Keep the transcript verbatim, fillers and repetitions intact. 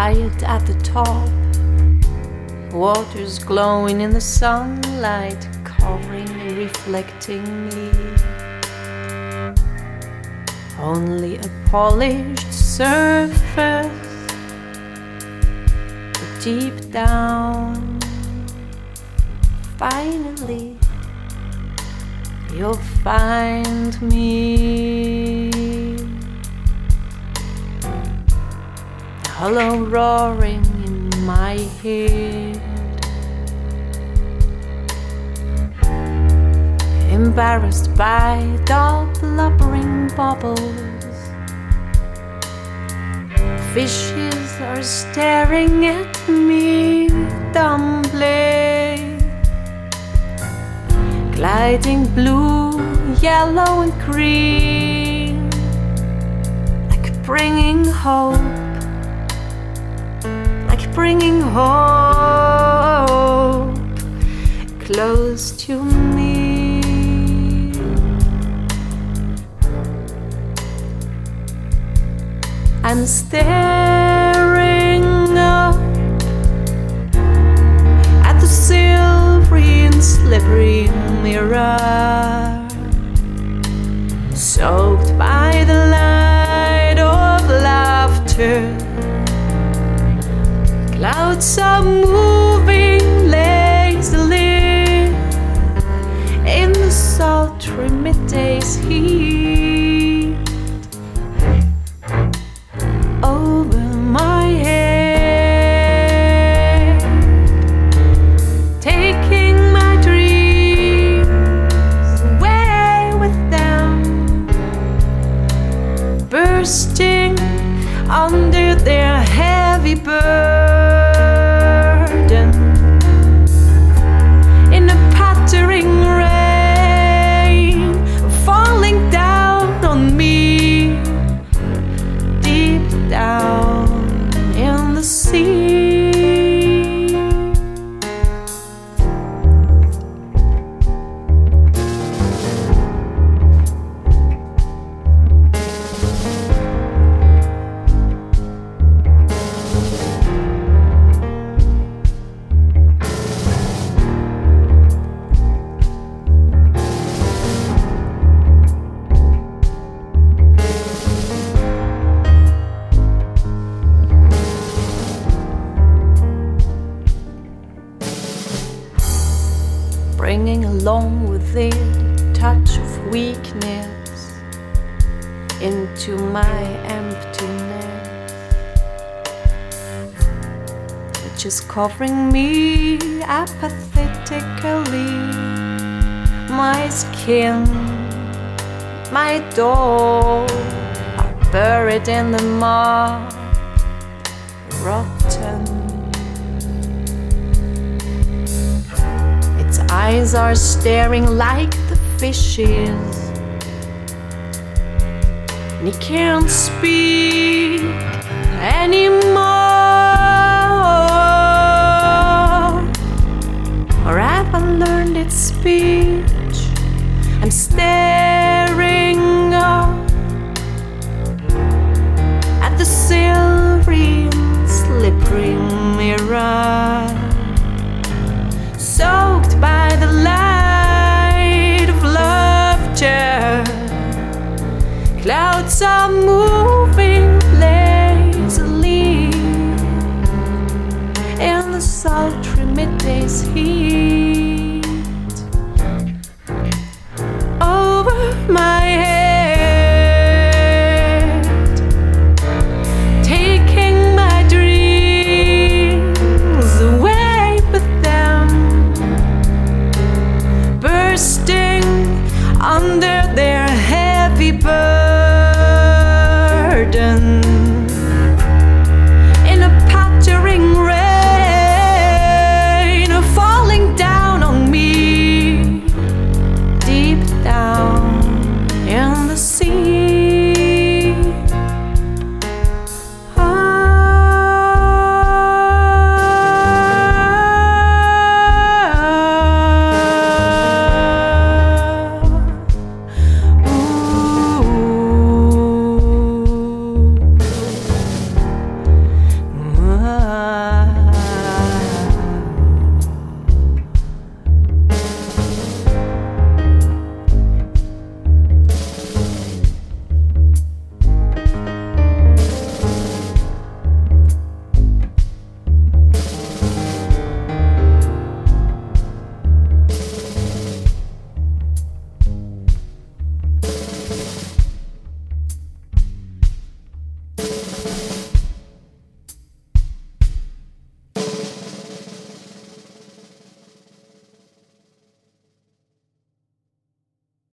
quiet at the top. Water's glowing in the sunlight, covering and reflecting me. Only a polished surface, but deep down, finally, you'll find me. A hollow roaring in my head, embarrassed by the blubbering bubbles. Fishes are staring at me dumbly, gliding blue, yellow and green, like bringing hope, like bringing hope close to me. I'm staring up at the silvery and slippery mirror, soaked by the light of laughter. Clouds are moving lazily in the sultry midday's heat. Over my head, taking my dreams away with them, bursting under their heavy burden, in a pattering rain falling down on me, deep down in the sea. Bringing along with it a touch of weakness into my emptiness, which is covering me apathetically. My skin, my door are buried in the mud, rotten. Eyes are staring like the fishes, and he can't speak anymore, or have I learned its speech? I'm staring up at the silvery and slippery mirror, soaked by the light of laughter. Clouds are moving lazily in the sultry midday's heat. Over my head, taking my dreams away with them, bursting under their heavy burden,